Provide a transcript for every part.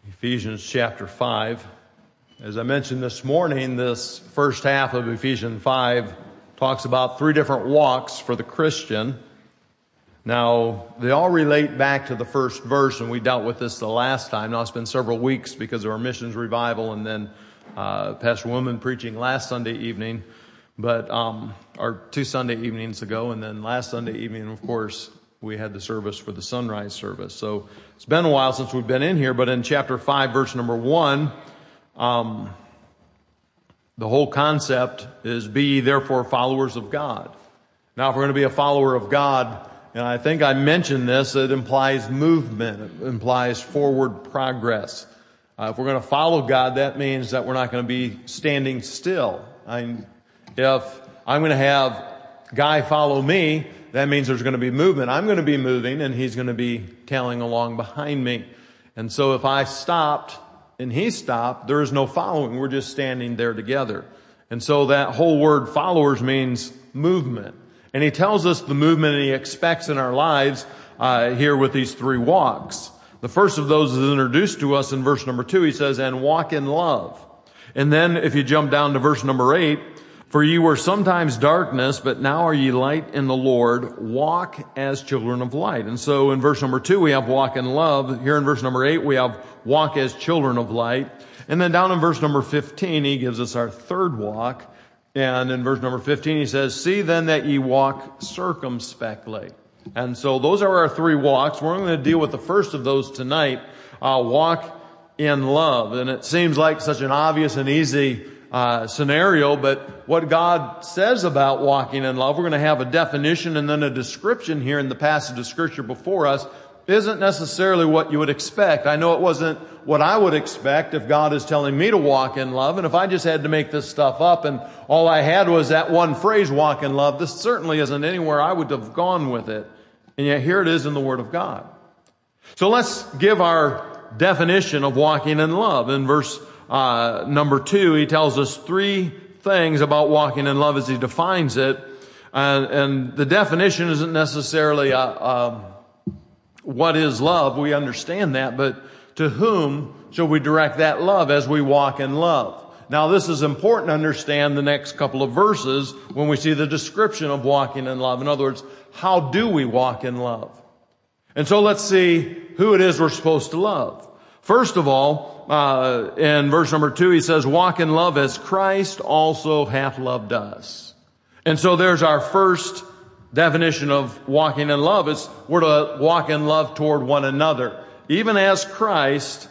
Ephesians chapter 5. As I mentioned this morning, this first half of Ephesians 5 talks about three different walks for the Christian. Now, they all relate back to the first verse, and we dealt with this the last time. Now, it's been several weeks because of our missions revival and then Pastor Woolman preaching last Sunday evening, or 2 Sunday evenings ago, and then last Sunday evening, of course, we had the service for the sunrise service. So it's been a while since we've been in here, but in chapter 5, verse number 1, the whole concept is, be ye therefore followers of God. Now, if we're going to be a follower of God, and I think I mentioned this, it implies movement. It implies forward progress. If we're going to follow God, that means that we're not going to be standing still. If I'm going to have Guy follow me, that means there's going to be movement. I'm going to be moving, and he's going to be tailing along behind me. And so if I stopped and he stopped, there is no following. We're just standing there together. And so that whole word followers means movement. And he tells us the movement he expects in our lives here with these three walks. The first of those is introduced to us in verse number 2. He says, and walk in love. And then if you jump down to verse number 8, for ye were sometimes darkness, but now are ye light in the Lord. Walk as children of light. And so in verse number 2, we have walk in love. Here in verse number 8, we have walk as children of light. And then down in verse number 15, he gives us our third walk. And in verse number 15, he says, see then that ye walk circumspectly. And so those are our three walks. We're going to deal with the first of those tonight, walk in love. And it seems like such an obvious and easy scenario, but what God says about walking in love, we're going to have a definition and then a description here in the passage of Scripture before us, isn't necessarily what you would expect. I know it wasn't what I would expect if God is telling me to walk in love, and if I just had to make this stuff up and all I had was that one phrase, walk in love, this certainly isn't anywhere I would have gone with it. And yet here it is in the Word of God. So let's give our definition of walking in love. In verse number 2, he tells us three things about walking in love as he defines it. And the definition isn't necessarily what is love. We understand that. But to whom shall we direct that love as we walk in love? Now, this is important to understand the next couple of verses when we see the description of walking in love. In other words, how do we walk in love? And so let's see who it is we're supposed to love. First of all, in verse number 2, he says, walk in love as Christ also hath loved us. And so there's our first definition of walking in love. We're to walk in love toward one another, even as Christ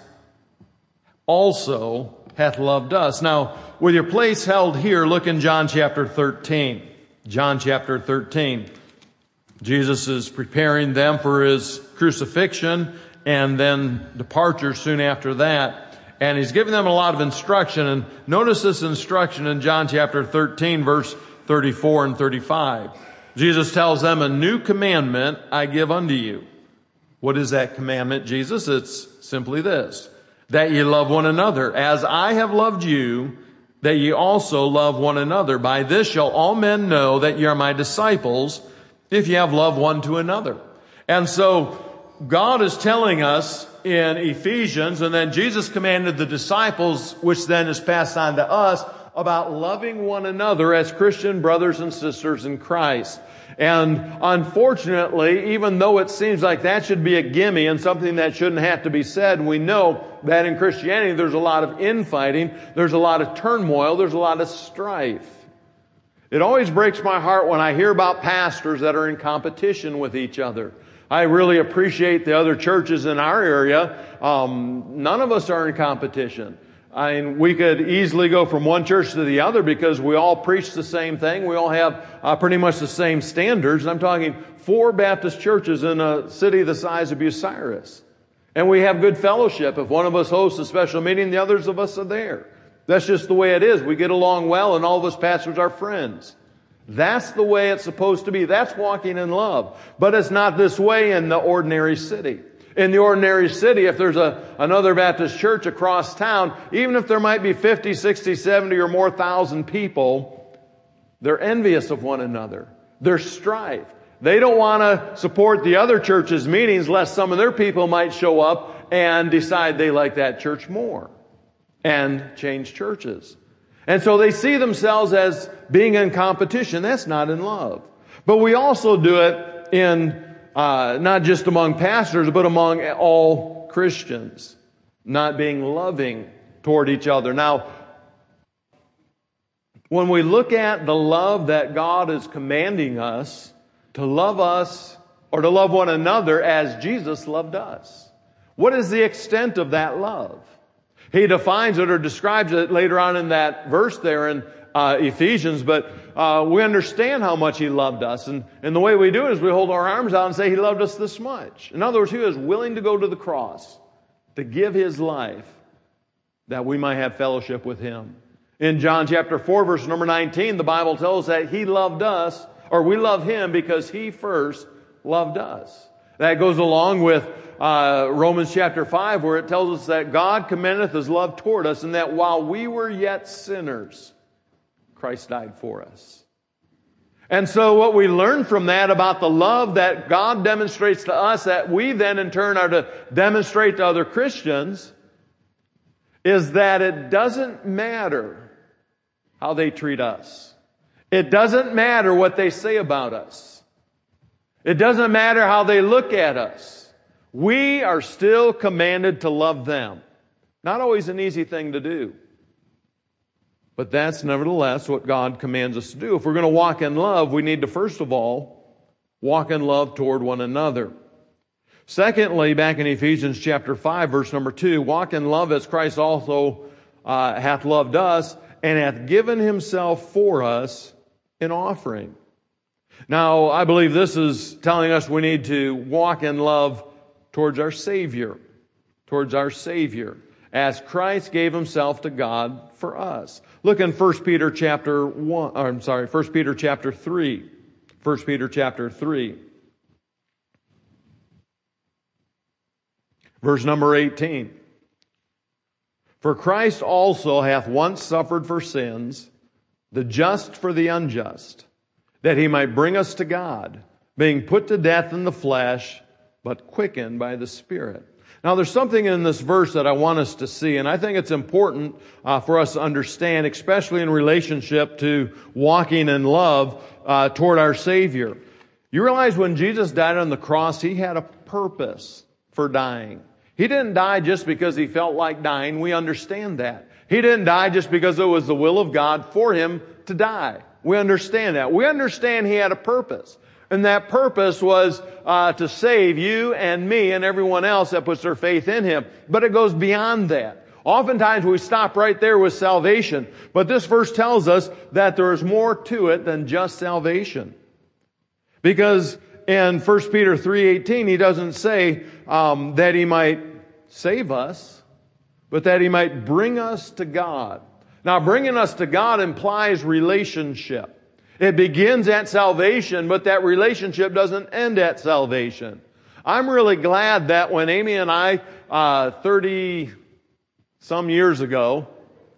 also hath loved us. Now, with your place held here, look in John chapter 13. John chapter 13. Jesus is preparing them for his crucifixion and then departure soon after that. And he's giving them a lot of instruction. And notice this instruction in John chapter 13, verse 34 and 35. Jesus tells them, a new commandment I give unto you. What is that commandment, Jesus? It's simply this, that ye love one another. As I have loved you, that ye also love one another. By this shall all men know that ye are my disciples, if ye have love one to another. And so God is telling us in Ephesians, and then Jesus commanded the disciples, which then is passed on to us, about loving one another as Christian brothers and sisters in Christ. And unfortunately, even though it seems like that should be a gimme and something that shouldn't have to be said, we know that in Christianity there's a lot of infighting, there's a lot of turmoil, there's a lot of strife. It always breaks my heart when I hear about pastors that are in competition with each other. I really appreciate the other churches in our area. None of us are in competition. I mean, we could easily go from one church to the other because we all preach the same thing. We all have pretty much the same standards. I'm talking 4 Baptist churches in a city the size of Bucyrus. And we have good fellowship. If one of us hosts a special meeting, the others of us are there. That's just the way it is. We get along well and all of us pastors are friends. That's the way it's supposed to be. That's walking in love. But it's not this way in the ordinary city. In the ordinary city, if there's another Baptist church across town, even if there might be 50, 60, 70 or more thousand people, they're envious of one another. There's strife. They don't want to support the other church's meetings lest some of their people might show up and decide they like that church more and change churches. And so they see themselves as being in competition. That's not in love. But we also do it in not just among pastors, but among all Christians, not being loving toward each other. Now, when we look at the love that God is commanding us to love us or to love one another as Jesus loved us, what is the extent of that love? He defines it or describes it later on in that verse there in Ephesians, but we understand how much He loved us. And the way we do it is we hold our arms out and say He loved us this much. In other words, He was willing to go to the cross to give His life that we might have fellowship with Him. In John chapter 4, verse number 19, the Bible tells us that He loved us, or we love Him because He first loved us. That goes along with Romans chapter 5, where it tells us that God commendeth His love toward us, and that while we were yet sinners, Christ died for us. And so what we learn from that about the love that God demonstrates to us, that we then in turn are to demonstrate to other Christians, is that it doesn't matter how they treat us. It doesn't matter what they say about us. It doesn't matter how they look at us. We are still commanded to love them. Not always an easy thing to do. But that's nevertheless what God commands us to do. If we're going to walk in love, we need to first of all walk in love toward one another. Secondly, back in Ephesians chapter 5, verse number 2, walk in love as Christ also hath loved us and hath given Himself for us in offering. Now, I believe this is telling us we need to walk in love towards our Savior, as Christ gave Himself to God for us. Look in 1 Peter chapter 3. 1 Peter chapter 3. Verse number 18. For Christ also hath once suffered for sins, the just for the unjust, that He might bring us to God, being put to death in the flesh, but quickened by the Spirit. Now there's something in this verse that I want us to see, and I think it's important for us to understand, especially in relationship to walking in love toward our Savior. You realize when Jesus died on the cross, He had a purpose for dying. He didn't die just because He felt like dying. We understand that. He didn't die just because it was the will of God for Him to die. We understand that. We understand He had a purpose. And that purpose was to save you and me and everyone else that puts their faith in Him. But it goes beyond that. Oftentimes we stop right there with salvation. But this verse tells us that there is more to it than just salvation. Because in 1 Peter 3:18, He doesn't say that He might save us, but that He might bring us to God. Now, bringing us to God implies relationship. It begins at salvation, but that relationship doesn't end at salvation. I'm really glad that when Amy and I, 30-some years ago,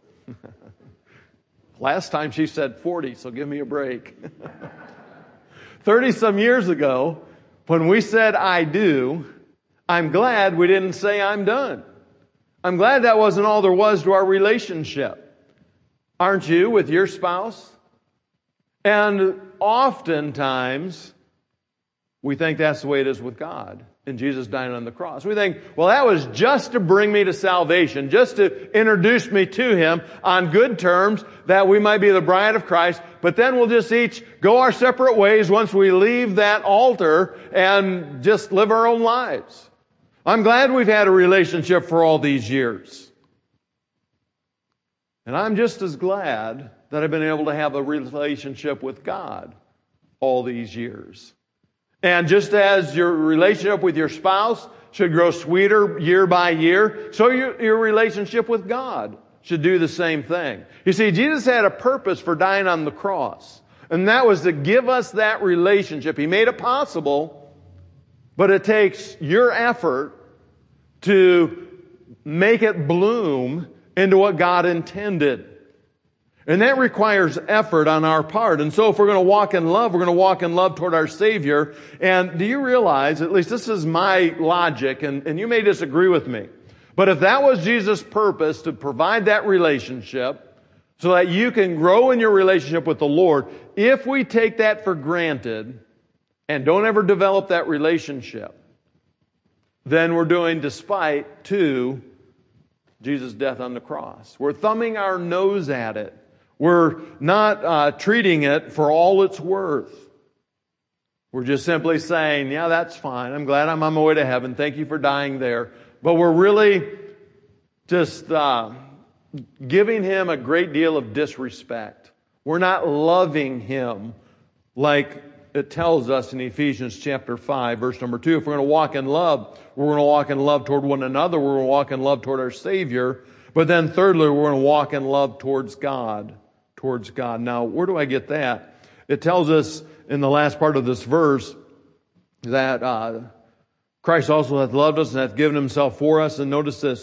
last time she said 40, so give me a break. 30-some years ago, when we said I do, I'm glad we didn't say I'm done. I'm glad that wasn't all there was to our relationship. Aren't you with your spouse? And oftentimes, we think that's the way it is with God and Jesus dying on the cross. We think, well, that was just to bring me to salvation, just to introduce me to Him on good terms, that we might be the bride of Christ, but then we'll just each go our separate ways once we leave that altar and just live our own lives. I'm glad we've had a relationship for all these years. And I'm just as glad that I've been able to have a relationship with God all these years. And just as your relationship with your spouse should grow sweeter year by year, so your relationship with God should do the same thing. You see, Jesus had a purpose for dying on the cross, and that was to give us that relationship. He made it possible, but it takes your effort to make it bloom into what God intended. And that requires effort on our part. And so if we're going to walk in love, we're going to walk in love toward our Savior. And do you realize, at least this is my logic, and you may disagree with me, but if that was Jesus' purpose to provide that relationship so that you can grow in your relationship with the Lord, if we take that for granted and don't ever develop that relationship, then we're doing despite to Jesus' death on the cross. We're thumbing our nose at it. We're not treating it for all it's worth. We're just simply saying, yeah, that's fine. I'm glad I'm on my way to heaven. Thank you for dying there. But we're really just giving Him a great deal of disrespect. We're not loving Him like it tells us in Ephesians chapter 5, verse number 2. If we're going to walk in love, we're going to walk in love toward one another. We're going to walk in love toward our Savior. But then thirdly, we're going to walk in love towards God. Towards God. Now, where do I get that? It tells us in the last part of this verse that Christ also hath loved us and hath given Himself for us. And notice this,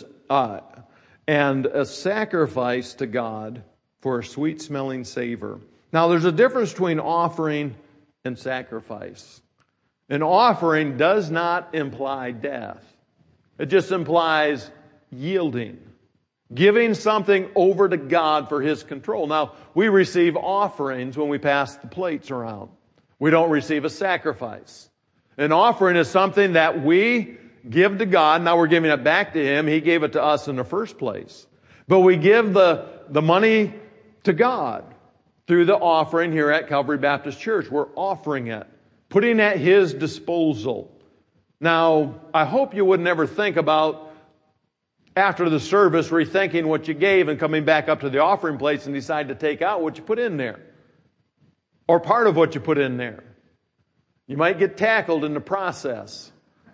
and a sacrifice to God for a sweet-smelling savor. Now, there's a difference between offering and sacrifice. An offering does not imply death. It just implies yielding. Giving something over to God for His control. Now, we receive offerings when we pass the plates around. We don't receive a sacrifice. An offering is something that we give to God. Now we're giving it back to Him. He gave it to us in the first place. But we give the money to God through the offering here at Calvary Baptist Church. We're offering it, putting it at His disposal. Now, I hope you would never think about after the service, rethinking what you gave and coming back up to the offering place and decide to take out what you put in there. Or part of what you put in there. You might get tackled in the process.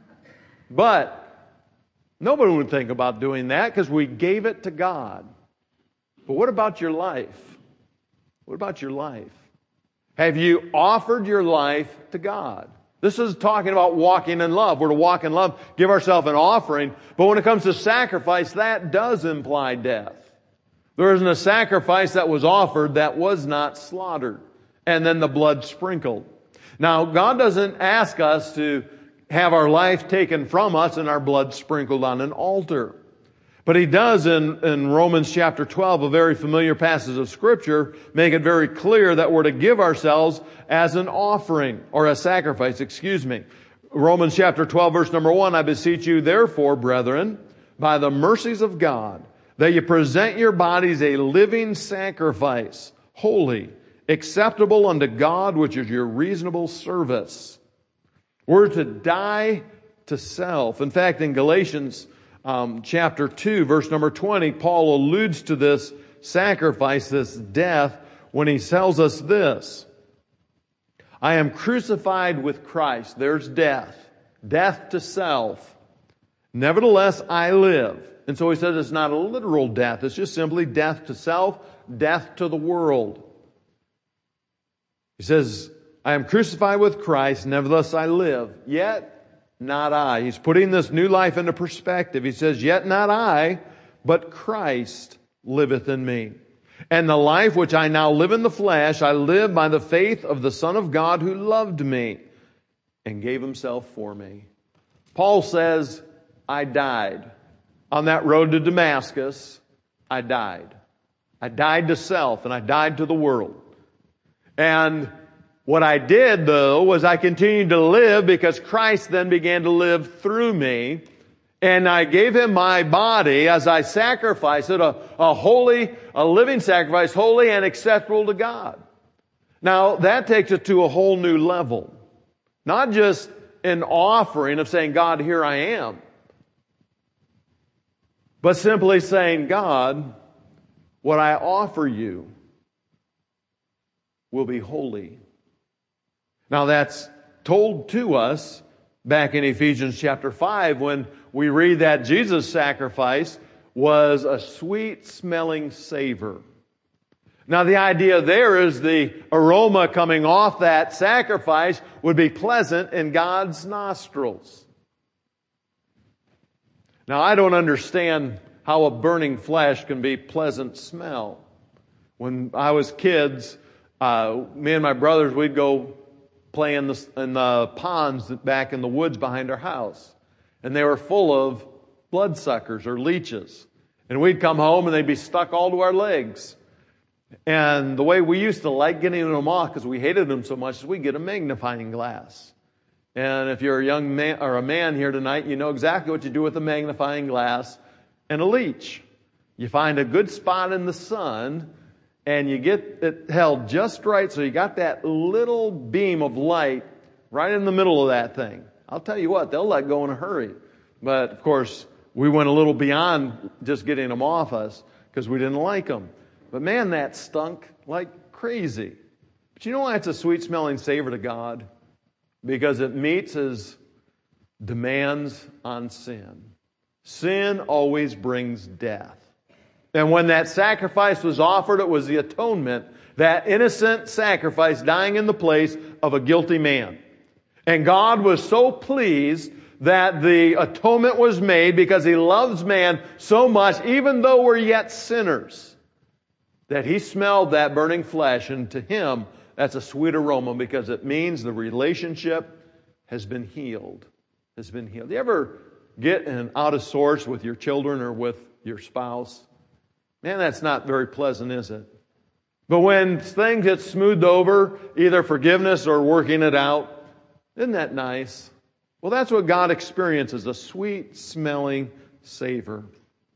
But nobody would think about doing that because we gave it to God. But what about your life? What about your life? Have you offered your life to God? This is talking about walking in love. We're to walk in love, give ourselves an offering. But when it comes to sacrifice, that does imply death. There isn't a sacrifice that was offered that was not slaughtered. And then the blood sprinkled. Now, God doesn't ask us to have our life taken from us and our blood sprinkled on an altar. But He does in Romans chapter 12, a very familiar passage of Scripture, make it very clear that we're to give ourselves as an offering, or a sacrifice, Romans chapter 12, verse number 1, I beseech you therefore, brethren, by the mercies of God, that you present your bodies a living sacrifice, holy, acceptable unto God, which is your reasonable service. We're to die to self. In fact, in Galatians chapter 2, verse number 20, Paul alludes to this sacrifice, this death, when he tells us this. I am crucified with Christ. There's death. Death to self. Nevertheless, I live. And so he says it's not a literal death. It's just simply death to self, death to the world. He says, I am crucified with Christ. Nevertheless, I live. Yet not I. He's putting this new life into perspective. He says, yet not I, but Christ liveth in me. And the life which I now live in the flesh, I live by the faith of the Son of God who loved me and gave Himself for me. Paul says, I died. On that road to Damascus, I died. I died to self and I died to the world. And what I did, though, was I continued to live because Christ then began to live through me. And I gave Him my body as I sacrificed it, a living sacrifice, holy and acceptable to God. Now, that takes it to a whole new level. Not just an offering of saying, God, here I am. But simply saying, God, what I offer you will be holy. Now that's told to us back in Ephesians chapter 5 when we read that Jesus' sacrifice was a sweet-smelling savor. Now the idea there is the aroma coming off that sacrifice would be pleasant in God's nostrils. Now I don't understand how a burning flesh can be pleasant smell. When I was kids, me and my brothers, we'd go play in the ponds back in the woods behind our house. And they were full of bloodsuckers or leeches. And we'd come home and they'd be stuck all to our legs. And the way we used to like getting them off, because we hated them so much, is we'd get a magnifying glass. And if you're a young man or a man here tonight, you know exactly what you do with a magnifying glass and a leech. You find a good spot in the sun and you get it held just right so you got that little beam of light right in the middle of that thing. I'll tell you what, they'll let go in a hurry. But of course, we went a little beyond just getting them off us because we didn't like them. But man, that stunk like crazy. But you know why it's a sweet smelling savor to God? Because it meets His demands on sin. Sin always brings death. And when that sacrifice was offered, it was the atonement, that innocent sacrifice dying in the place of a guilty man. And God was so pleased that the atonement was made because He loves man so much, even though we're yet sinners, that He smelled that burning flesh, and to Him, that's a sweet aroma because it means the relationship has been healed. Has been healed. Do you ever get an out of sorts with your children or with your spouse? Man, that's not very pleasant, is it? But when things get smoothed over, either forgiveness or working it out, isn't that nice? Well, that's what God experiences, a sweet smelling savor.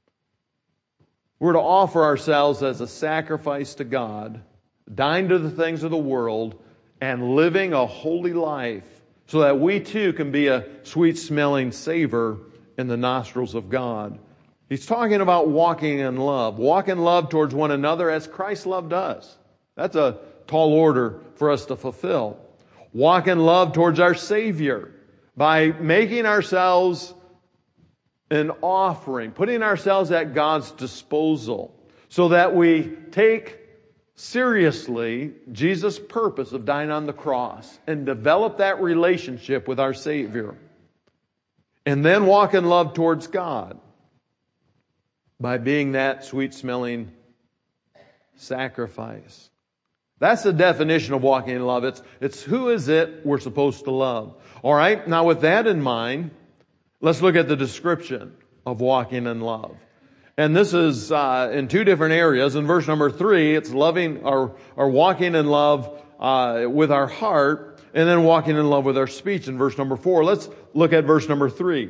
We're to offer ourselves as a sacrifice to God, dying to the things of the world, and living a holy life so that we too can be a sweet smelling savor in the nostrils of God. He's talking about walking in love. Walk in love towards one another as Christ loved us. That's a tall order for us to fulfill. Walk in love towards our Savior by making ourselves an offering, putting ourselves at God's disposal so that we take seriously Jesus' purpose of dying on the cross and develop that relationship with our Savior. And then walk in love towards God by being that sweet-smelling sacrifice. That's the definition of walking in love. It's who is it we're supposed to love. All right, now with that in mind, let's look at the description of walking in love. And this is in two different areas. In verse number 3, it's loving or walking in love with our heart, and then walking in love with our speech in verse number 4. Let's look at verse number 3.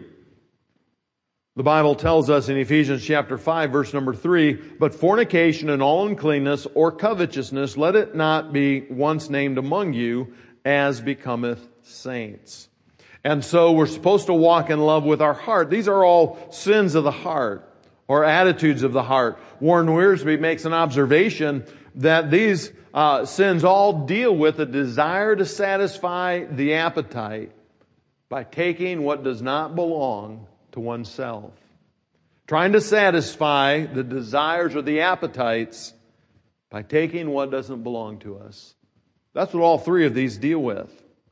The Bible tells us in Ephesians chapter 5, verse number 3, "But fornication and all uncleanness or covetousness, let it not be once named among you, as becometh saints." And so we're supposed to walk in love with our heart. These are all sins of the heart, or attitudes of the heart. Warren Wiersbe makes an observation that these sins all deal with a desire to satisfy the appetite by taking what does not belong to oneself. Trying to satisfy the desires or the appetites by taking what doesn't belong to us. That's what all three of these deal with.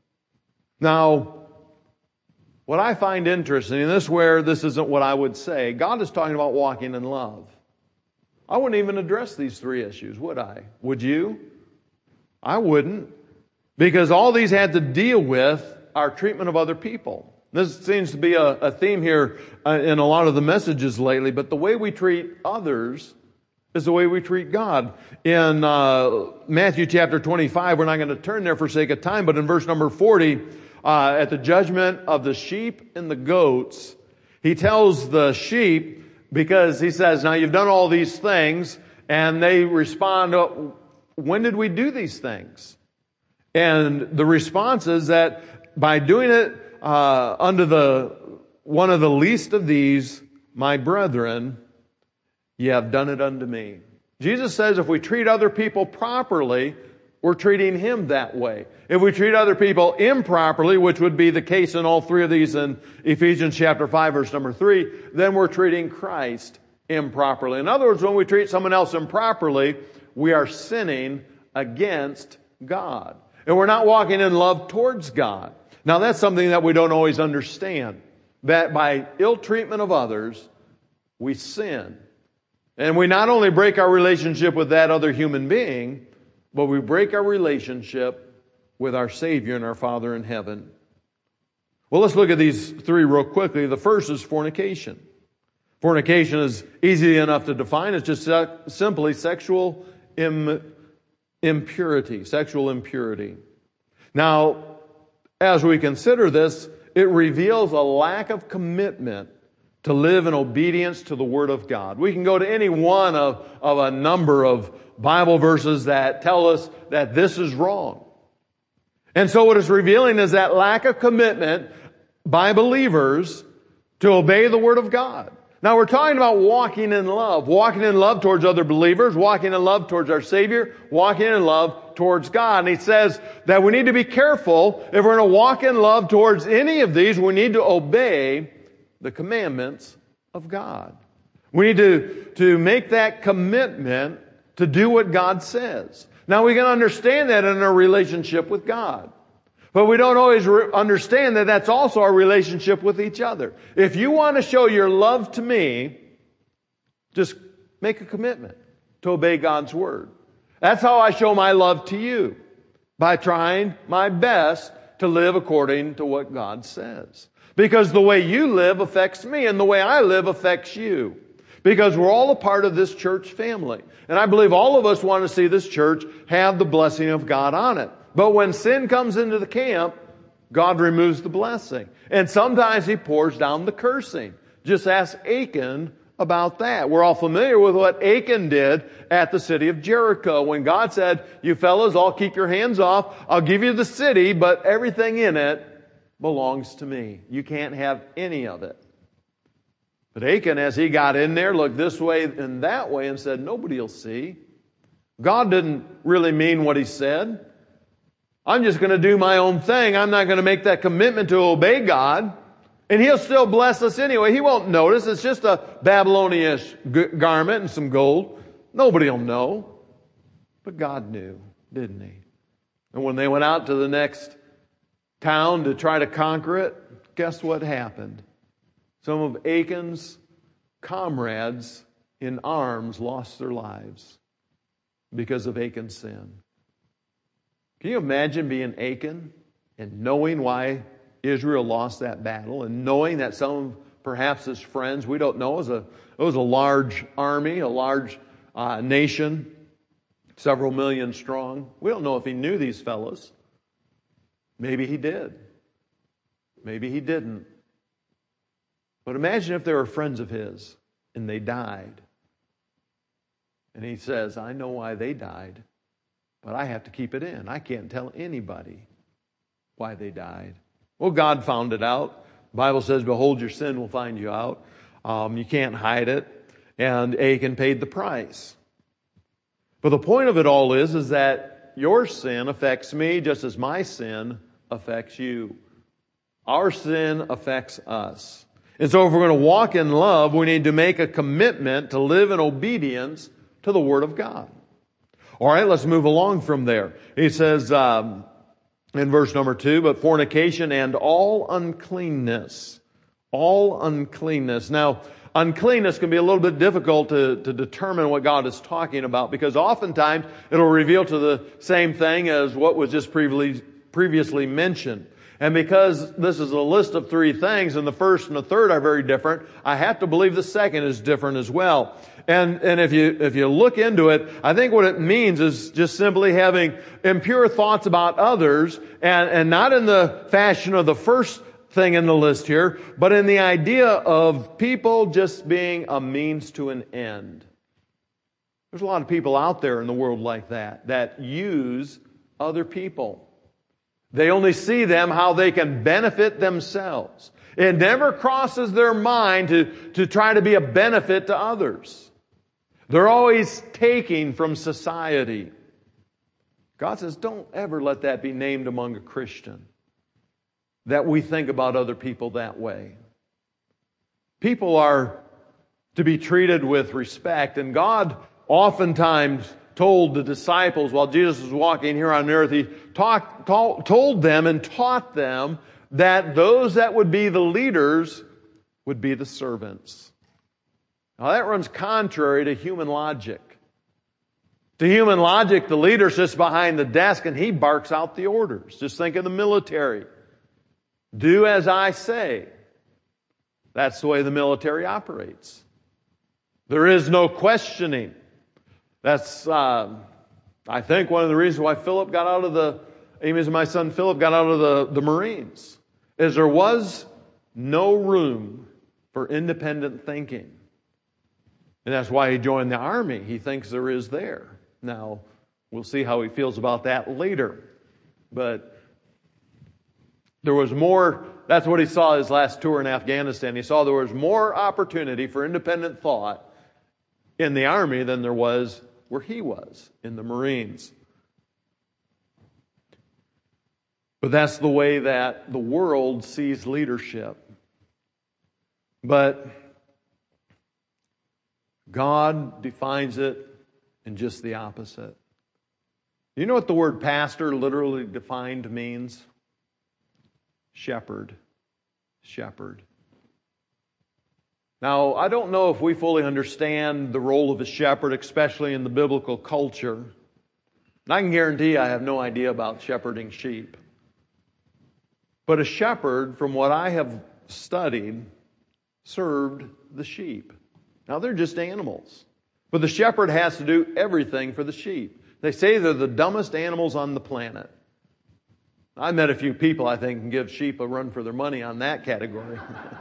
Now, what I find interesting, and this is where this isn't what I would say, God is talking about walking in love. I wouldn't even address these three issues, would I? Would you? I wouldn't. Because all these had to deal with our treatment of other people. This seems to be a theme here in a lot of the messages lately, but the way we treat others is the way we treat God. In Matthew chapter 25, we're not going to turn there for sake of time, but in verse number 40, at the judgment of the sheep and the goats, He tells the sheep, because He says, now you've done all these things, and they respond, when did we do these things? And the response is that by doing it under one of the least of these, my brethren, ye have done it unto me. Jesus says if we treat other people properly, we're treating Him that way. If we treat other people improperly, which would be the case in all three of these in Ephesians chapter 5, verse number 3, then we're treating Christ improperly. In other words, when we treat someone else improperly, we are sinning against God. And we're not walking in love towards God. Now that's something that we don't always understand. That by ill treatment of others, we sin. And we not only break our relationship with that other human being, but we break our relationship with our Savior and our Father in heaven. Well, let's look at these three real quickly. The first is fornication. Fornication is easy enough to define. It's just simply sexual impurity. Sexual impurity. Now, as we consider this, it reveals a lack of commitment to live in obedience to the Word of God. We can go to any one of a number of Bible verses that tell us that this is wrong. And so what it's revealing is that lack of commitment by believers to obey the Word of God. Now we're talking about walking in love towards other believers, walking in love towards our Savior, walking in love towards God. And he says that we need to be careful if we're going to walk in love towards any of these, we need to obey the commandments of God. We need to make that commitment to do what God says. Now we can understand that in our relationship with God. But we don't always understand that that's also our relationship with each other. If you want to show your love to me, just make a commitment to obey God's Word. That's how I show my love to you, by trying my best to live according to what God says. Because the way you live affects me, and the way I live affects you. Because we're all a part of this church family. And I believe all of us want to see this church have the blessing of God on it. But when sin comes into the camp, God removes the blessing. And sometimes He pours down the cursing. Just ask Achan about that. We're all familiar with what Achan did at the city of Jericho when God said, you fellas, all keep your hands off. I'll give you the city, but everything in it belongs to me. You can't have any of it. But Achan, as he got in there, looked this way and that way and said, nobody will see. God didn't really mean what He said. I'm just going to do my own thing. I'm not going to make that commitment to obey God. And He'll still bless us anyway. He won't notice. It's just a Babylonian-ish garment and some gold. Nobody will know. But God knew, didn't He? And when they went out to the next town to try to conquer it, guess what happened? Some of Achan's comrades in arms lost their lives because of Achan's sin. Can you imagine being Achan and knowing why Israel lost that battle and knowing that some of perhaps his friends, we don't know, it was a large army, a large nation, several million strong. We don't know if he knew these fellows. Maybe he did. Maybe he didn't. But imagine if they were friends of his and they died. And he says, I know why they died. But I have to keep it in. I can't tell anybody why they died. Well, God found it out. The Bible says, behold, your sin will find you out. You can't hide it. And Achan paid the price. But the point of it all is that your sin affects me just as my sin affects you. Our sin affects us. And so if we're going to walk in love, we need to make a commitment to live in obedience to the Word of God. All right, let's move along from there. He says in verse number 2, but fornication and all uncleanness. All uncleanness. Now, uncleanness can be a little bit difficult to determine what God is talking about because oftentimes it'll reveal to the same thing as what was just previously mentioned. And because this is a list of three things and the first and the third are very different, I have to believe the second is different as well. And if you look into it, I think what it means is just simply having impure thoughts about others and not in the fashion of the first thing in the list here, but in the idea of people just being a means to an end. There's a lot of people out there in the world like that use other people. They only see them how they can benefit themselves. It never crosses their mind to try to be a benefit to others. They're always taking from society. God says, don't ever let that be named among a Christian, that we think about other people that way. People are to be treated with respect, and God oftentimes told the disciples while Jesus was walking here on earth, He told them and taught them that those that would be the leaders would be the servants. Now that runs contrary to human logic. To human logic, the leader sits behind the desk and he barks out the orders. Just think of the military. Do as I say. That's the way the military operates. There is no questioning. That's, I think, one of the reasons why Amy's and my son Philip got out of the Marines, is there was no room for independent thinking. And that's why he joined the Army. He thinks there is there. Now, we'll see how he feels about that later. But there was more, that's what he saw his last tour in Afghanistan. He saw there was more opportunity for independent thought in the Army than there was where he was, in the Marines. But that's the way that the world sees leadership. But God defines it in just the opposite. You know what the word pastor literally defined means? Shepherd. Shepherd. Now, I don't know if we fully understand the role of a shepherd, especially in the biblical culture. And I can guarantee you I have no idea about shepherding sheep. But a shepherd, from what I have studied, served the sheep. Now, they're just animals. But the shepherd has to do everything for the sheep. They say they're the dumbest animals on the planet. I met a few people I think can give sheep a run for their money on that category.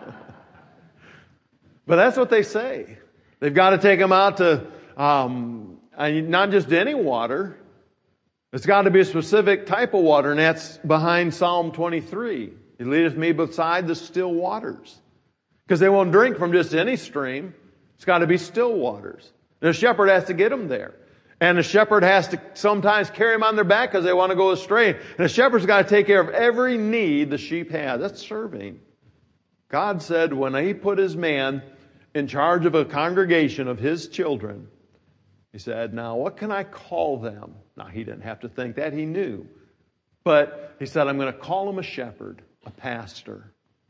But that's what they say. They've got to take them out to not just any water. It's got to be a specific type of water, and that's behind Psalm 23. He leadeth me beside the still waters. Because they won't drink from just any stream. It's got to be still waters. And the shepherd has to get them there. And the shepherd has to sometimes carry them on their back because they want to go astray. And the shepherd's got to take care of every need the sheep have. That's serving. God said when He put His man in charge of a congregation of His children, He said, now what can I call them? Now He didn't have to think that. He knew. But He said, I'm going to call them a shepherd, a pastor.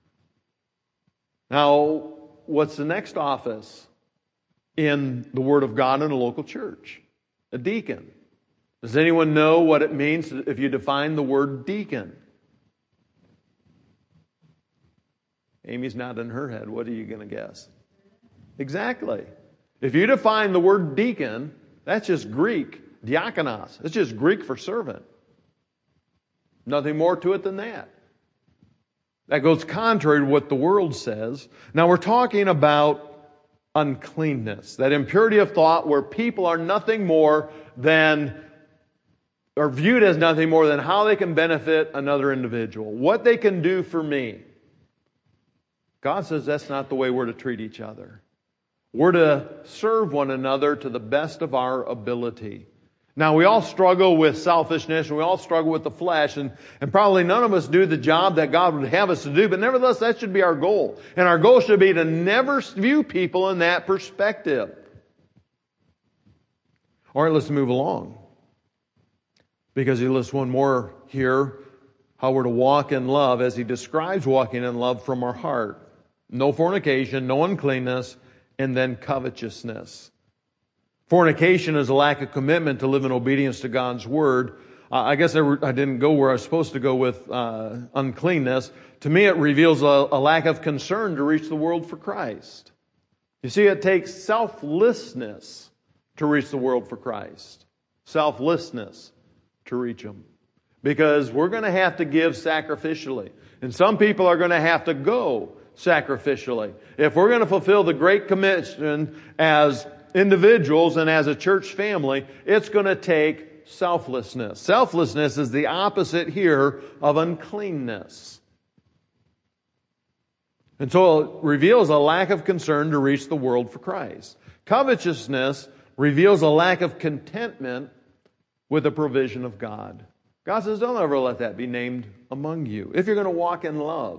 Now, what's the next office in the Word of God in a local church? A deacon. Does anyone know what it means if you define the word deacon? Amy's nodding her head. What are you going to guess? Exactly. If you define the word deacon, that's just Greek, diakonos. It's just Greek for servant. Nothing more to it than that. That goes contrary to what the world says. Now we're talking about uncleanness, that impurity of thought where people are nothing more than, or viewed as nothing more than how they can benefit another individual, what they can do for me. God says that's not the way we're to treat each other. We're to serve one another to the best of our ability. Now, we all struggle with selfishness, and we all struggle with the flesh, and probably none of us do the job that God would have us to do, but nevertheless, that should be our goal. And our goal should be to never view people in that perspective. All right, let's move along. Because He lists one more here, how we're to walk in love, as He describes walking in love from our heart. No fornication, no uncleanness, and then covetousness. Fornication is a lack of commitment to live in obedience to God's Word. I guess I didn't go where I was supposed to go with uncleanness. To me, it reveals a lack of concern to reach the world for Christ. You see, it takes selflessness to reach the world for Christ. Selflessness to reach them. Because we're going to have to give sacrificially. And some people are going to have to go sacrificially. If we're going to fulfill the Great Commission as individuals and as a church family, it's going to take selflessness. Selflessness is the opposite here of uncleanness. And so it reveals a lack of concern to reach the world for Christ. Covetousness reveals a lack of contentment with the provision of God. God says, don't ever let that be named among you. If you're going to walk in love.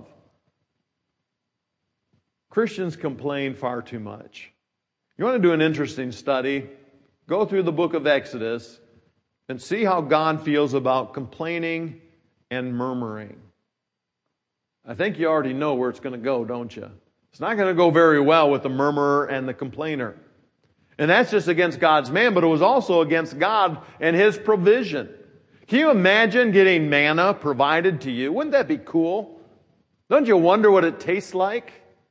Christians complain far too much. You want to do an interesting study? Go through the book of Exodus and see how God feels about complaining and murmuring. I think you already know where it's going to go, don't you? It's not going to go very well with the murmurer and the complainer. And that's just against God's man, but it was also against God and His provision. Can you imagine getting manna provided to you? Wouldn't that be cool? Don't you wonder what it tastes like?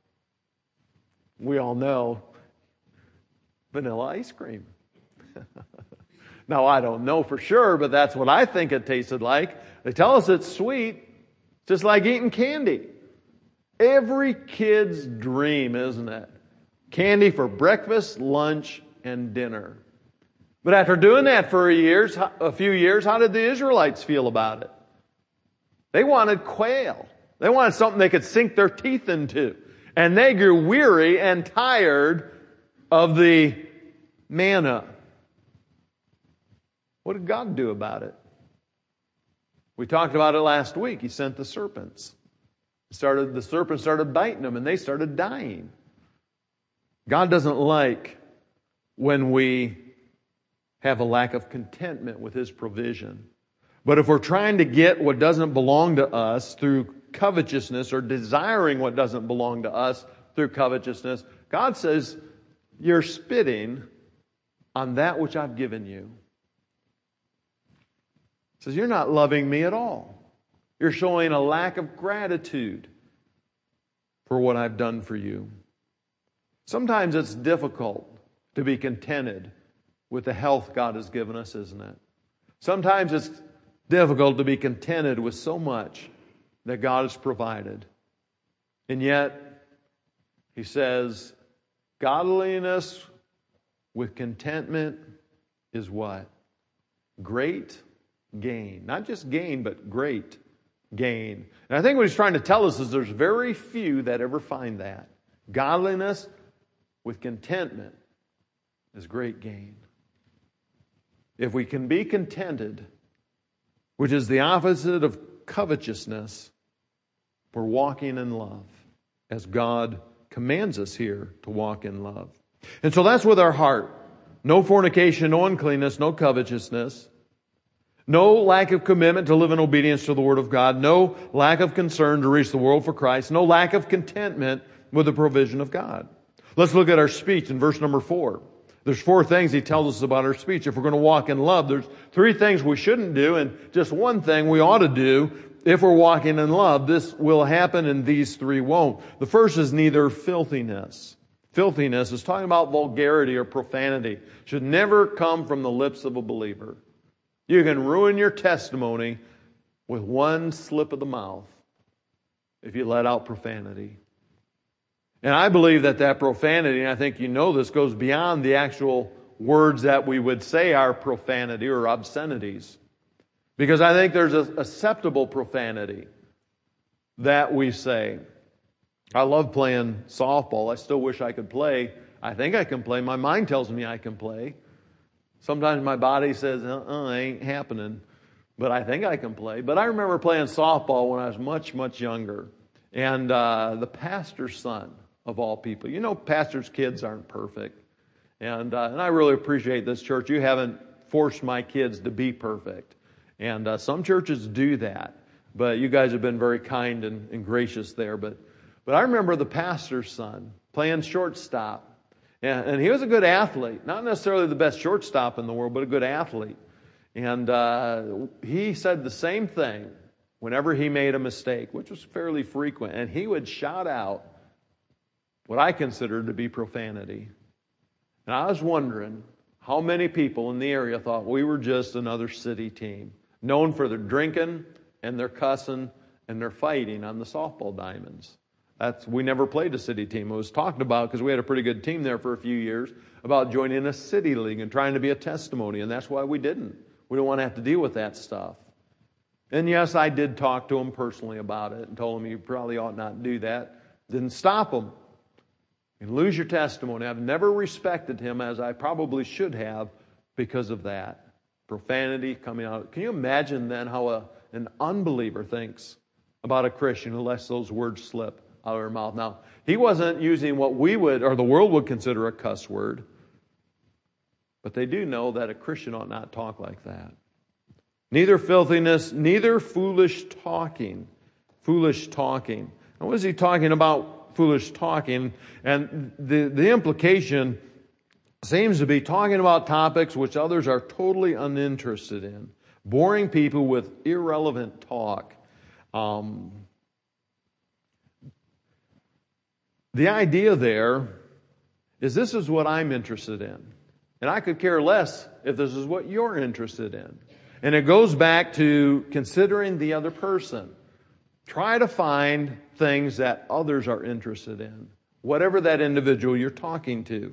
We all know vanilla ice cream. Now, I don't know for sure, but that's what I think it tasted like. They tell us it's sweet, just like eating candy. Every kid's dream, isn't it? Candy for breakfast, lunch, and dinner. But after doing that for a few years, how did the Israelites feel about it? They wanted quail. They wanted something they could sink their teeth into. And they grew weary and tired of the manna. What did God do about it? We talked about it last week. He sent the serpents. The serpents started biting them, and they started dying. God doesn't like when we have a lack of contentment with His provision. But if we're trying to get what doesn't belong to us through covetousness, or desiring what doesn't belong to us through covetousness, God says, you're spitting on that which I've given you. He says, you're not loving me at all. You're showing a lack of gratitude for what I've done for you. Sometimes it's difficult to be contented with the health God has given us, isn't it? Sometimes it's difficult to be contented with so much that God has provided. And yet, He says, godliness with contentment is what? Great gain. Not just gain, but great gain. And I think what He's trying to tell us is there's very few that ever find that. Godliness with contentment is great gain. If we can be contented, which is the opposite of covetousness, we're walking in love, as God commands us here to walk in love. And so that's with our heart. No fornication, no uncleanness, no covetousness. No lack of commitment to live in obedience to the Word of God. No lack of concern to reach the world for Christ. No lack of contentment with the provision of God. Let's look at our speech in verse number 4. There's 4 things He tells us about our speech. If we're going to walk in love, there's 3 things we shouldn't do and just 1 thing we ought to do if we're walking in love. This will happen and these 3 won't. The first is neither filthiness. Filthiness is talking about vulgarity or profanity. Should never come from the lips of a believer. You can ruin your testimony with 1 slip of the mouth if you let out profanity. And I believe that profanity, and I think you know this, goes beyond the actual words that we would say are profanity or obscenities. Because I think there's a acceptable profanity that we say. I love playing softball. I still wish I could play. I think I can play. My mind tells me I can play. Sometimes my body says, ain't happening. But I think I can play. But I remember playing softball when I was much, much younger. And the pastor's son, of all people. You know, pastors' kids aren't perfect. And I really appreciate this church. You haven't forced my kids to be perfect. And some churches do that. But you guys have been very kind and gracious there. But I remember the pastor's son playing shortstop. And he was a good athlete. Not necessarily the best shortstop in the world, but a good athlete. And he said the same thing whenever he made a mistake, which was fairly frequent. And he would shout out what I considered to be profanity. And I was wondering how many people in the area thought we were just another city team, known for their drinking and their cussing and their fighting on the softball diamonds. We never played a city team. It was talked about, because we had a pretty good team there for a few years, about joining a city league and trying to be a testimony, and that's why we didn't. We didn't want to have to deal with that stuff. And yes, I did talk to him personally about it and told him you probably ought not do that. Didn't stop him. And lose your testimony. I've never respected him as I probably should have because of that. Profanity coming out. Can you imagine then how an unbeliever thinks about a Christian who lets those words slip out of their mouth? Now, he wasn't using what we would, or the world would consider a cuss word. But they do know that a Christian ought not talk like that. Neither filthiness, neither foolish talking. Foolish talking. And what is he talking about? foolish talking. And the implication seems to be talking about topics which others are totally uninterested in. Boring people with irrelevant talk. The idea there is this is what I'm interested in. And I could care less if this is what you're interested in. And it goes back to considering the other person. Try to find things that others are interested in, whatever that individual you're talking to.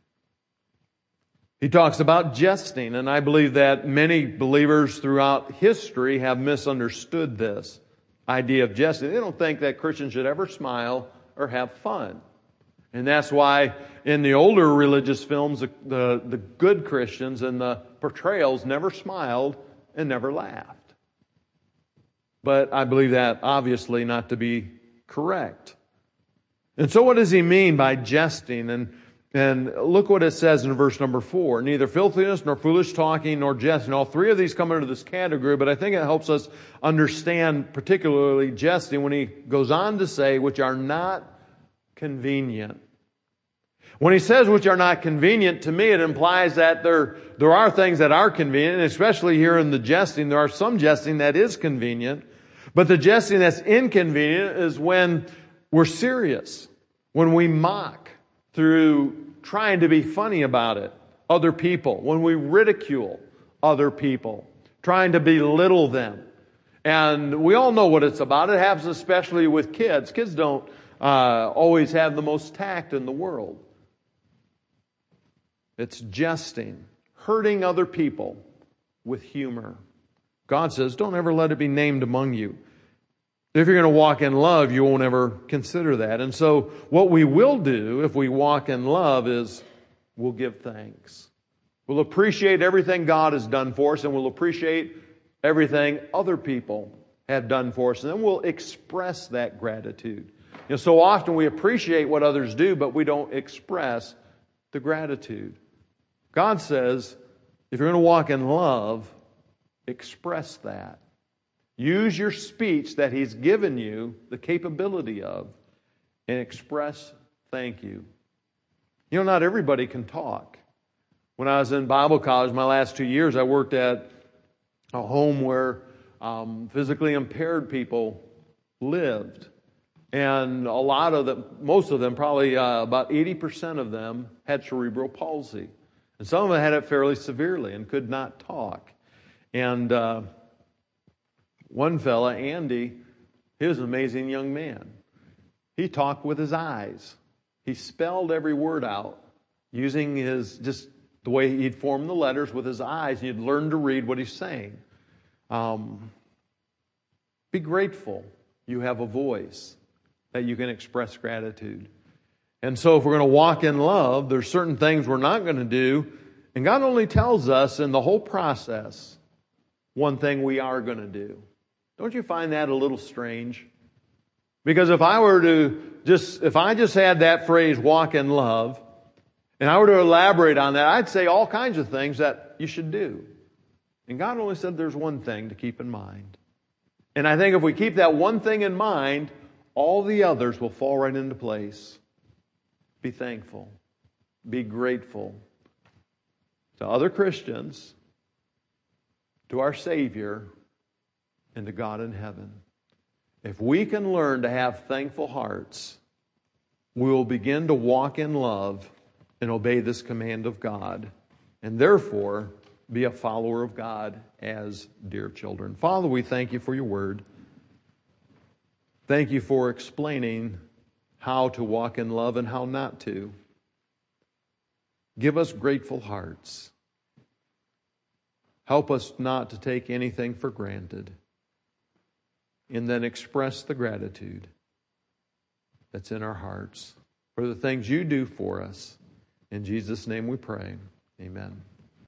He talks about jesting, and I believe that many believers throughout history have misunderstood this idea of jesting. They don't think that Christians should ever smile or have fun. And that's why in the older religious films, the good Christians and the portrayals never smiled and never laughed. But I believe that obviously not to be correct. And so what does he mean by jesting? And look what it says in verse number 4. Neither filthiness, nor foolish talking, nor jesting. All three of these come under this category, but I think it helps us understand particularly jesting when he goes on to say, which are not convenient. When he says which are not convenient, to me it implies that there are things that are convenient, and especially here in the jesting, there are some jesting that is convenient. But the jesting that's inconvenient is when we're serious, when we mock through trying to be funny about it, other people, when we ridicule other people, trying to belittle them. And we all know what it's about. It happens especially with kids. Kids don't always have the most tact in the world. It's jesting, hurting other people with humor. God says, don't ever let it be named among you. If you're going to walk in love, you won't ever consider that. And so what we will do if we walk in love is we'll give thanks. We'll appreciate everything God has done for us, and we'll appreciate everything other people have done for us. And then we'll express that gratitude. So often we appreciate what others do, but we don't express the gratitude. God says, if you're going to walk in love, express that. Use your speech that He's given you the capability of and express thank you. You know, not everybody can talk. When I was in Bible college, my last 2 years, I worked at a home where physically impaired people lived. And most of them, probably about 80% of them had cerebral palsy. And some of them had it fairly severely and could not talk. And one fella, Andy, he was an amazing young man. He talked with his eyes. He spelled every word out using just the way he'd form the letters with his eyes. You'd learn to read what he's saying. Be grateful you have a voice that you can express gratitude. And so if we're going to walk in love, there's certain things we're not going to do. And God only tells us in the whole process one thing we are going to do. Don't you find that a little strange? Because if I just had that phrase, walk in love, and I were to elaborate on that, I'd say all kinds of things that you should do. And God only said there's one thing to keep in mind. And I think if we keep that one thing in mind, all the others will fall right into place. Be thankful. Be grateful to other Christians, to our Savior, and to God in heaven. If we can learn to have thankful hearts, we will begin to walk in love and obey this command of God, and therefore be a follower of God as dear children. Father, we thank you for your word. Thank you for explaining how to walk in love and how not to. Give us grateful hearts. Help us not to take anything for granted. And then express the gratitude that's in our hearts for the things you do for us. In Jesus' name we pray. Amen.